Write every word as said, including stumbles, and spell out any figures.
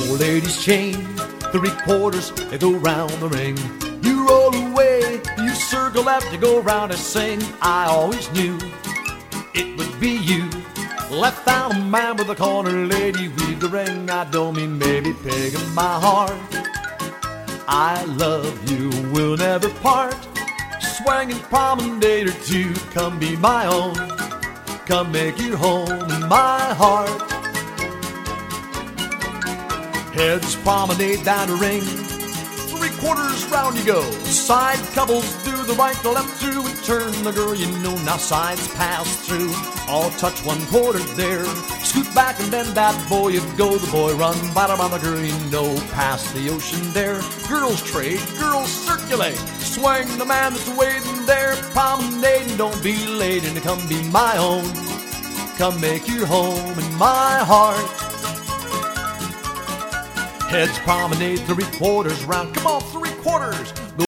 Old lady's chain, three quarters, they go round the ring. You roll away, you circle left, you go round and sing. I always knew it would be you. Left out a man with a corner lady, weave the ring. I don't mean maybe peg in my heart. I love you, we'll never part. Swinging promenade or two, come be my own. Come make your home in my heart. Heads promenade down the ring. Three quarters round you go. Side couples do the right, the left through and turn the girl you know. Now sides pass through, all touch one quarter there. Scoot back and then that boy you go. The boy run, bottom on the girl you know. Past the ocean there. Girls trade, girls circulate. Swing the man that's waiting there. Promenade, don't be late and come be my own. Come make your home in my heart. Heads promenade three quarters round. Come on, three quarters.